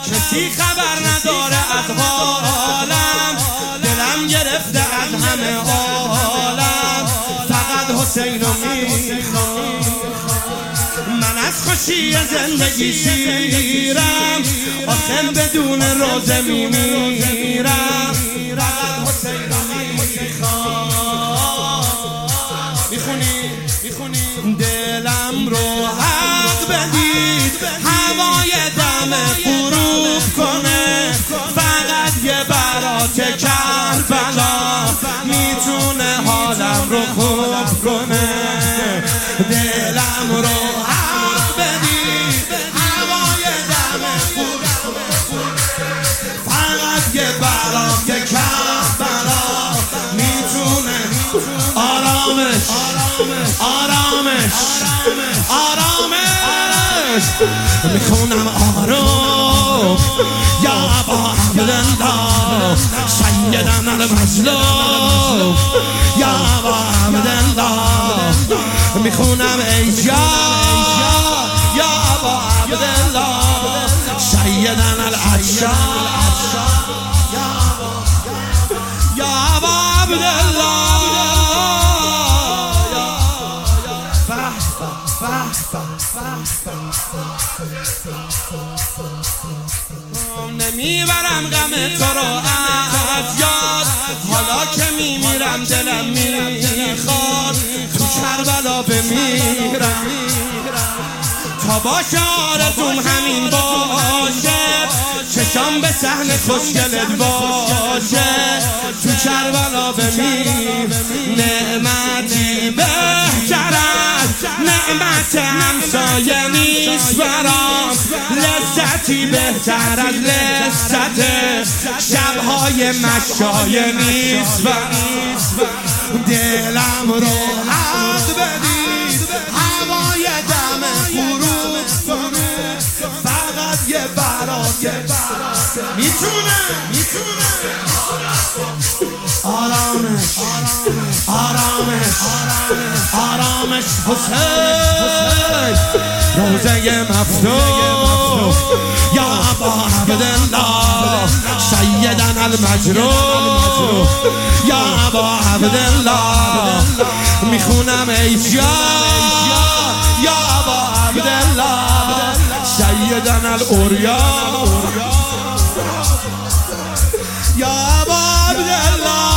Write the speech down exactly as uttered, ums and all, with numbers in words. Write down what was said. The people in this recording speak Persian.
کسی خبر نداره از حالم، دلم گرفته از همه عالم، فقط حسینو میخوام. من از خوشی زندگی سیرم، آخم بدون روزه میمیرم، فقط حسینو میخوام. میخونی میخونی دلم رو حق بدید، هوای دم غروب کنه، فقط یه برات کربلا میتونه حالم رو خوب کنه. دلم رو حق بدید، هوای دم غروب، فقط یه برات کربلا میتونه آرامش آرامش آرامش میخونم آروم. یا ابا عبدالله سیدنا المظلوم، یا ابا عبدالله میخونم ای جا، یا ابا عبدالله سیدنا العشاق، یا ابا عبدالله. نمیبرم غم تو رو از یاد، حالا که میمیرم دلم میخواد تو کربلا بمیرم، تا باشه آرزوم همین باشه، چشام به صحن خوشگلت باشه، تو کربلا بمیر. نعمتی بهتر از نعمت همسایه نیست برام، لذتی بهتر از لذت شبهای مشایه نیست برام. دلم رو حق بدید، هوای دم غروب کنه، فقط یه برات میتونه میتونه آرامش آرامش آرامش حسین روزه مفتوح. یا ابا عبدالله سیدنا المجروح، یا ابا عبدالله میخونم ای جا، یا ابا عبدالله سیدنا الاوریا، یا ابا عبدالله.